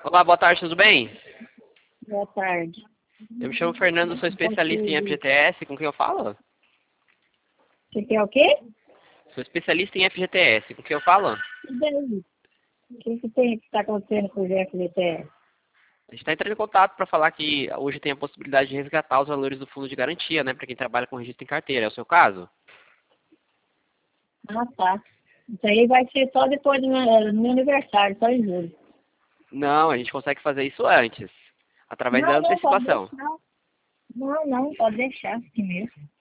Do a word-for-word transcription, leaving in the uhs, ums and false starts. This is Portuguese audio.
Olá, boa tarde, tudo bem? Boa tarde. Eu me chamo Fernando, sou especialista em F G T S, com quem eu falo? Você quer o quê? Sou especialista em F G T S, com quem eu falo? E daí? O que que tem que está acontecendo com o F G T S? A gente está entrando em contato para falar que hoje tem a possibilidade de resgatar os valores do fundo de garantia, né, para quem trabalha com registro em carteira. É o seu caso? Ah, tá. Isso aí vai ser só depois do meu, do meu aniversário, só em julho. Não, a gente consegue fazer isso antes, através da Não, não, pode antecipação. deixar. Não, não, pode deixar assim mesmo.